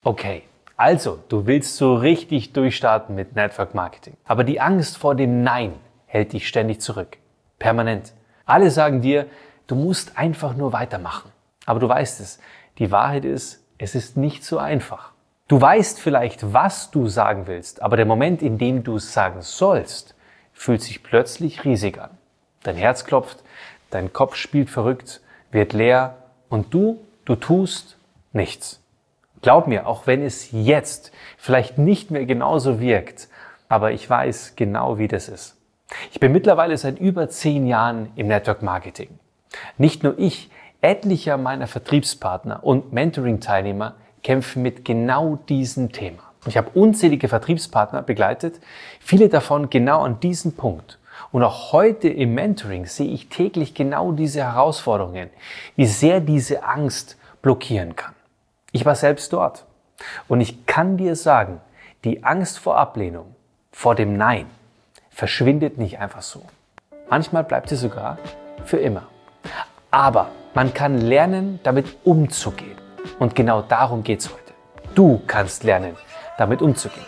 Okay, also du willst so richtig durchstarten mit Network Marketing. Aber die Angst vor dem Nein hält dich ständig zurück. Permanent. Alle sagen dir, du musst einfach nur weitermachen. Aber du weißt es. Die Wahrheit ist, es ist nicht so einfach. Du weißt vielleicht, was du sagen willst, aber der Moment, in dem du es sagen sollst, fühlt sich plötzlich riesig an. Dein Herz klopft, dein Kopf spielt verrückt, wird leer und du tust nichts. Glaub mir, auch wenn es jetzt vielleicht nicht mehr genauso wirkt, aber ich weiß genau, wie das ist. Ich bin mittlerweile seit über 10 Jahren im Network Marketing. Nicht nur ich, etliche meiner Vertriebspartner und Mentoring-Teilnehmer kämpfen mit genau diesem Thema. Ich habe unzählige Vertriebspartner begleitet, viele davon genau an diesem Punkt. Und auch heute im Mentoring sehe ich täglich genau diese Herausforderungen, wie sehr diese Angst blockieren kann. Ich war selbst dort und ich kann dir sagen, die Angst vor Ablehnung, vor dem Nein, verschwindet nicht einfach so. Manchmal bleibt sie sogar für immer. Aber man kann lernen, damit umzugehen. Und genau darum geht es heute. Du kannst lernen, damit umzugehen.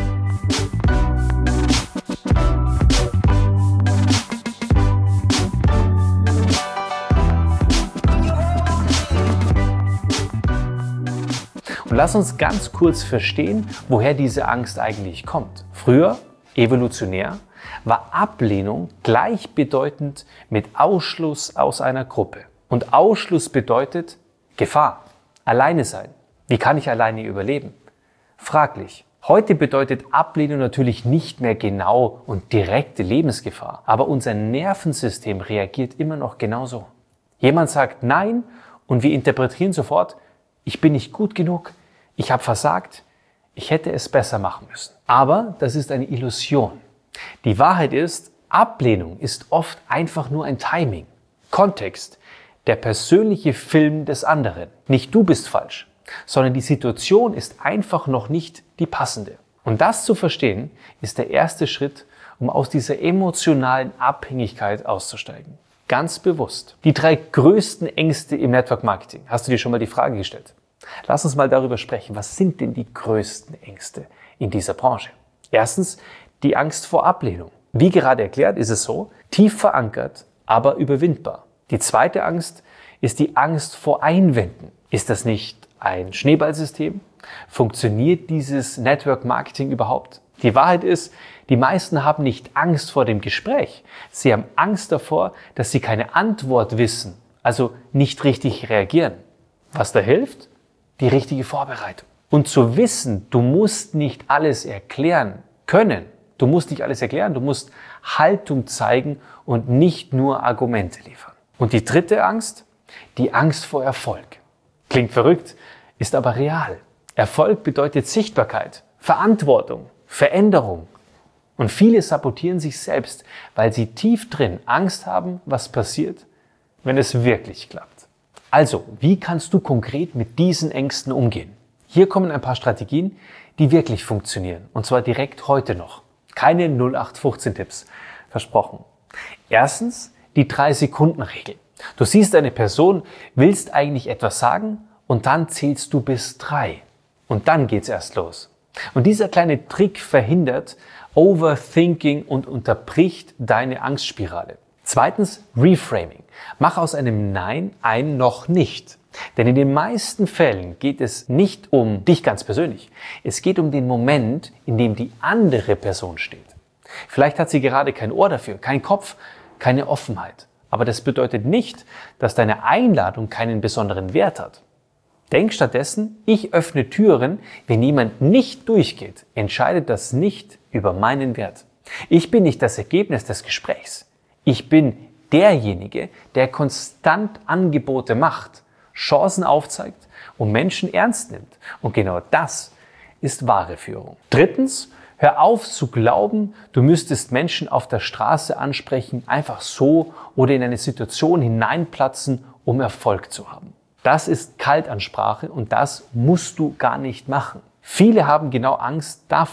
Und lass uns ganz kurz verstehen, woher diese Angst eigentlich kommt. Früher, evolutionär, war Ablehnung gleichbedeutend mit Ausschluss aus einer Gruppe. Und Ausschluss bedeutet Gefahr, alleine sein. Wie kann ich alleine überleben? Fraglich. Heute bedeutet Ablehnung natürlich nicht mehr genau und direkte Lebensgefahr, aber unser Nervensystem reagiert immer noch genauso. Jemand sagt Nein und wir interpretieren sofort, ich bin nicht gut genug, ich habe versagt, ich hätte es besser machen müssen. Aber das ist eine Illusion. Die Wahrheit ist, Ablehnung ist oft einfach nur ein Timing, Kontext, der persönliche Film des anderen. Nicht du bist falsch, sondern die Situation ist einfach noch nicht die passende. Und das zu verstehen, ist der erste Schritt, um aus dieser emotionalen Abhängigkeit auszusteigen. Ganz bewusst. Die 3 größten Ängste im Network Marketing. Hast du dir schon mal die Frage gestellt? Lass uns mal darüber sprechen. Was sind denn die größten Ängste in dieser Branche? Erstens, die Angst vor Ablehnung. Wie gerade erklärt, ist es so, tief verankert, aber überwindbar. Die zweite Angst ist die Angst vor Einwänden. Ist das nicht ein Schneeballsystem? Funktioniert dieses Network Marketing überhaupt? Die Wahrheit ist, die meisten haben nicht Angst vor dem Gespräch. Sie haben Angst davor, dass sie keine Antwort wissen, also nicht richtig reagieren. Was da hilft? Die richtige Vorbereitung. Und zu wissen, du musst nicht alles erklären können. Du musst nicht alles erklären, du musst Haltung zeigen und nicht nur Argumente liefern. Und die dritte Angst? Die Angst vor Erfolg. Klingt verrückt, ist aber real. Erfolg bedeutet Sichtbarkeit, Verantwortung, Veränderung. Und viele sabotieren sich selbst, weil sie tief drin Angst haben, was passiert, wenn es wirklich klappt. Also, wie kannst du konkret mit diesen Ängsten umgehen? Hier kommen ein paar Strategien, die wirklich funktionieren. Und zwar direkt heute noch. Keine 0815-Tipps. Versprochen. Erstens, die 3-Sekunden-Regel. Du siehst eine Person, willst eigentlich etwas sagen und dann zählst du bis 3. Und dann geht's erst los. Und dieser kleine Trick verhindert Overthinking und unterbricht deine Angstspirale. Zweitens, Reframing. Mach aus einem Nein ein noch nicht. Denn in den meisten Fällen geht es nicht um dich ganz persönlich. Es geht um den Moment, in dem die andere Person steht. Vielleicht hat sie gerade kein Ohr dafür, kein Kopf, keine Offenheit. Aber das bedeutet nicht, dass deine Einladung keinen besonderen Wert hat. Denk stattdessen, ich öffne Türen, wenn jemand nicht durchgeht, entscheidet das nicht über meinen Wert. Ich bin nicht das Ergebnis des Gesprächs. Ich bin derjenige, der konstant Angebote macht, Chancen aufzeigt und Menschen ernst nimmt. Und genau das ist wahre Führung. Drittens, hör auf zu glauben, du müsstest Menschen auf der Straße ansprechen, einfach so oder in eine Situation hineinplatzen, um Erfolg zu haben. Das ist Kaltansprache und das musst du gar nicht machen. Viele haben genau Angst davor.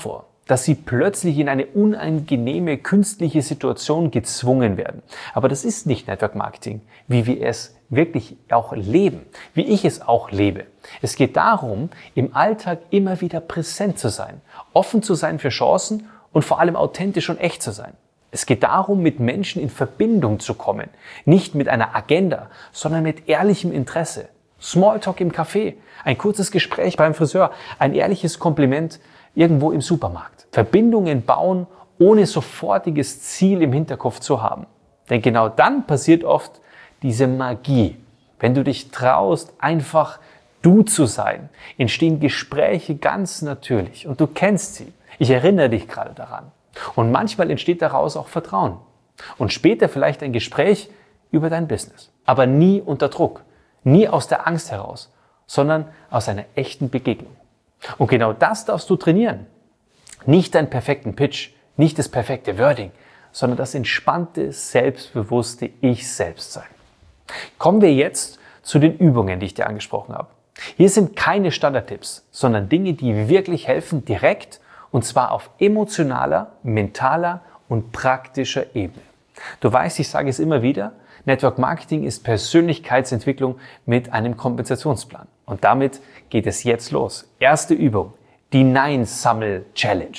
dass sie plötzlich in eine unangenehme künstliche Situation gezwungen werden. Aber das ist nicht Network Marketing, wie wir es wirklich auch leben, wie ich es auch lebe. Es geht darum, im Alltag immer wieder präsent zu sein, offen zu sein für Chancen und vor allem authentisch und echt zu sein. Es geht darum, mit Menschen in Verbindung zu kommen, nicht mit einer Agenda, sondern mit ehrlichem Interesse. Smalltalk im Café, ein kurzes Gespräch beim Friseur, ein ehrliches Kompliment irgendwo im Supermarkt. Verbindungen bauen, ohne sofortiges Ziel im Hinterkopf zu haben. Denn genau dann passiert oft diese Magie. Wenn du dich traust, einfach du zu sein, entstehen Gespräche ganz natürlich und du kennst sie. Ich erinnere dich gerade daran. Und manchmal entsteht daraus auch Vertrauen. Und später vielleicht ein Gespräch über dein Business. Aber nie unter Druck, nie aus der Angst heraus, sondern aus einer echten Begegnung. Und genau das darfst du trainieren. Nicht deinen perfekten Pitch, nicht das perfekte Wording, sondern das entspannte, selbstbewusste Ich-Selbst-Sein. Kommen wir jetzt zu den Übungen, die ich dir angesprochen habe. Hier sind keine Standardtipps, sondern Dinge, die wirklich helfen, direkt und zwar auf emotionaler, mentaler und praktischer Ebene. Du weißt, ich sage es immer wieder, Network Marketing ist Persönlichkeitsentwicklung mit einem Kompensationsplan. Und damit geht es jetzt los. Erste Übung, die Nein-Sammel-Challenge.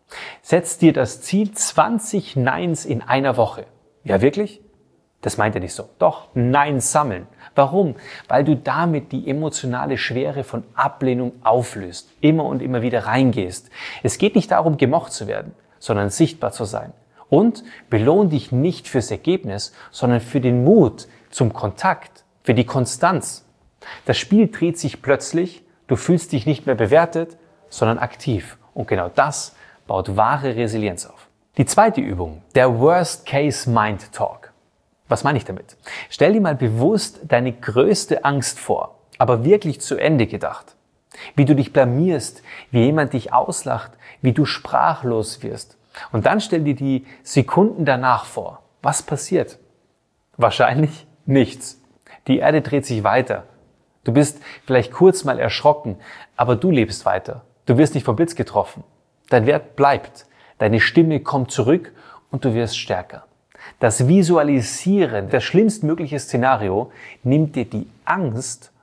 Setz dir das Ziel 20 Neins in einer Woche. Ja, wirklich? Das meint er nicht so. Doch, Nein sammeln. Warum? Weil du damit die emotionale Schwere von Ablehnung auflöst, immer und immer wieder reingehst. Es geht nicht darum, gemocht zu werden, sondern sichtbar zu sein. Und belohn dich nicht fürs Ergebnis, sondern für den Mut zum Kontakt, für die Konstanz. Das Spiel dreht sich plötzlich, du fühlst dich nicht mehr bewertet, sondern aktiv. Und genau das baut wahre Resilienz auf. Die zweite Übung, der Worst-Case-Mind-Talk. Was meine ich damit? Stell dir mal bewusst deine größte Angst vor, aber wirklich zu Ende gedacht. Wie du dich blamierst, wie jemand dich auslacht, wie du sprachlos wirst. Und dann stell dir die Sekunden danach vor. Was passiert? Wahrscheinlich nichts. Die Erde dreht sich weiter. Du bist vielleicht kurz mal erschrocken, aber du lebst weiter. Du wirst nicht vom Blitz getroffen. Dein Wert bleibt. Deine Stimme kommt zurück und du wirst stärker. Das Visualisieren, das schlimmstmögliche Szenario, nimmt dir die Angst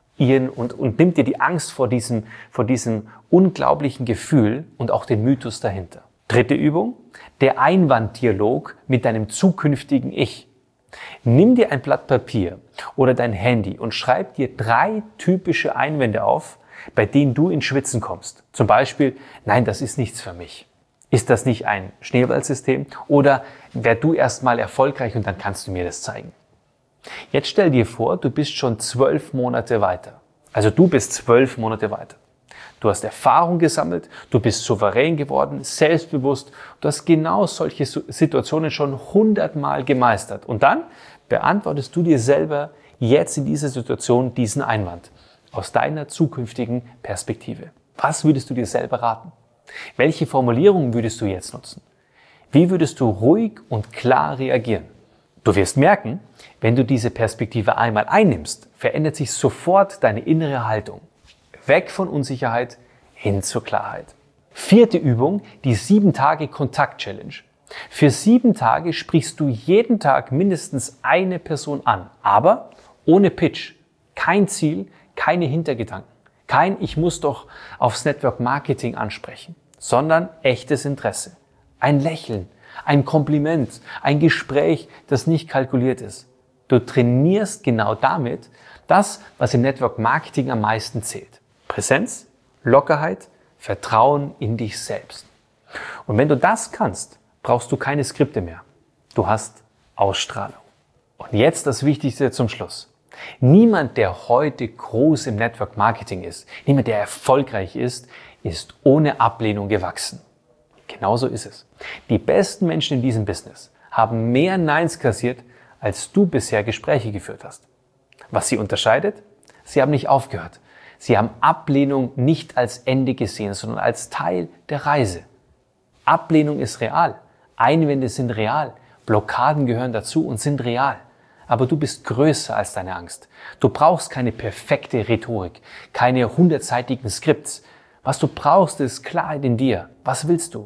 und nimmt dir die Angst vor diesem unglaublichen Gefühl und auch den Mythos dahinter. Dritte Übung, der Einwanddialog mit deinem zukünftigen Ich. Nimm dir ein Blatt Papier oder dein Handy und schreib dir 3 typische Einwände auf, bei denen du ins Schwitzen kommst. Zum Beispiel, nein, das ist nichts für mich. Ist das nicht ein Schneeballsystem? Oder werd du erst mal erfolgreich und dann kannst du mir das zeigen. Jetzt stell dir vor, du bist schon 12 Monate weiter. Also du bist 12 Monate weiter. Du hast Erfahrung gesammelt, du bist souverän geworden, selbstbewusst. Du hast genau solche Situationen schon 100-mal gemeistert. Und dann beantwortest du dir selber jetzt in dieser Situation diesen Einwand aus deiner zukünftigen Perspektive. Was würdest du dir selber raten? Welche Formulierungen würdest du jetzt nutzen? Wie würdest du ruhig und klar reagieren? Du wirst merken, wenn du diese Perspektive einmal einnimmst, verändert sich sofort deine innere Haltung. Weg von Unsicherheit hin zur Klarheit. Vierte Übung, die 7-Tage-Kontakt-Challenge. Für 7 Tage sprichst du jeden Tag mindestens eine Person an, aber ohne Pitch. Kein Ziel, keine Hintergedanken. Kein Ich muss doch aufs Network Marketing ansprechen, sondern echtes Interesse. Ein Lächeln, ein Kompliment, ein Gespräch, das nicht kalkuliert ist. Du trainierst genau damit das, was im Network Marketing am meisten zählt. Präsenz, Lockerheit, Vertrauen in dich selbst. Und wenn du das kannst, brauchst du keine Skripte mehr. Du hast Ausstrahlung. Und jetzt das Wichtigste zum Schluss. Niemand, der heute groß im Network Marketing ist, niemand, der erfolgreich ist ohne Ablehnung gewachsen. Genauso ist es. Die besten Menschen in diesem Business haben mehr Neins kassiert, als du bisher Gespräche geführt hast. Was sie unterscheidet? Sie haben nicht aufgehört. Sie haben Ablehnung nicht als Ende gesehen, sondern als Teil der Reise. Ablehnung ist real. Einwände sind real. Blockaden gehören dazu und sind real. Aber du bist größer als deine Angst. Du brauchst keine perfekte Rhetorik, keine 100-seitigen Skripts. Was du brauchst, ist Klarheit in dir. Was willst du?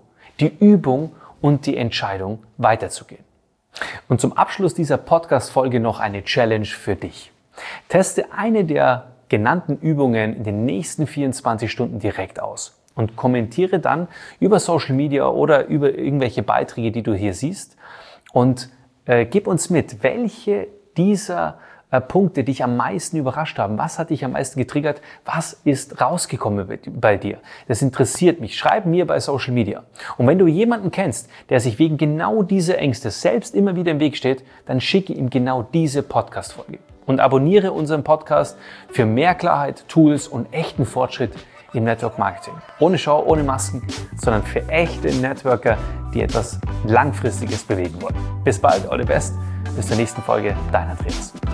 die Übung und die Entscheidung weiterzugehen. Und zum Abschluss dieser Podcast-Folge noch eine Challenge für dich. Teste eine der genannten Übungen in den nächsten 24 Stunden direkt aus und kommentiere dann über Social Media oder über irgendwelche Beiträge, die du hier siehst, und gib uns mit, welche dieser Punkte dich am meisten überrascht haben. Was hat dich am meisten getriggert? Was ist rausgekommen bei dir? Das interessiert mich. Schreib mir bei Social Media. Und wenn du jemanden kennst, der sich wegen genau dieser Ängste selbst immer wieder im Weg steht, dann schicke ihm genau diese Podcast-Folge. Und abonniere unseren Podcast für mehr Klarheit, Tools und echten Fortschritt im Network Marketing. Ohne Show, ohne Masken, sondern für echte Networker, die etwas Langfristiges bewegen wollen. Bis bald, all the best. Bis zur nächsten Folge. Dein Andreas.